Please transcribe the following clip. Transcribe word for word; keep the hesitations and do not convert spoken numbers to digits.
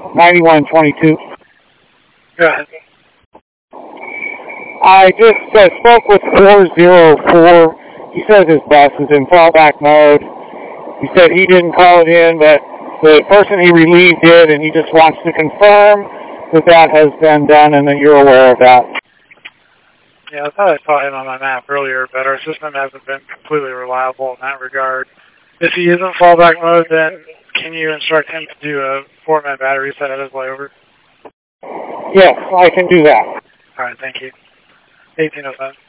ninety-one twenty-two. Go ahead. I just uh, spoke with four zero four. He says his bus is in fallback mode. He said he didn't call it in, but the person he relieved did, and he just wants to confirm that that has been done and that you're aware of that. Yeah, I thought I saw him on my map earlier, but our system hasn't been completely reliable in that regard. If he is in fallback mode, then can you instruct him to do a four-man battery set at his layover? Yes, I can do that. All right, thank you. eighteen oh five.